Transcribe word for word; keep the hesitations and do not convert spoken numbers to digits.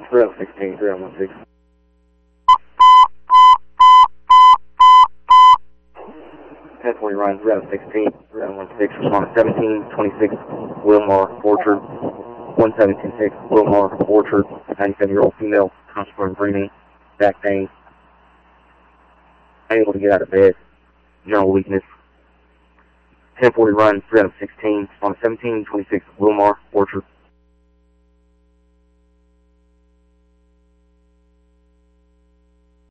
three oh sixteen, three oh one six. ten forty run, three oh sixteen, three oh one six, respond seventeen twenty-six, Wilmar Orchard, one seven two six, Wilmar Orchard, ninety-seven-year-old female, constable breathing, back pain, unable to get out of bed, general weakness. ten forty run, three oh sixteen, respond seventeen twenty-six, Wilmar Orchard.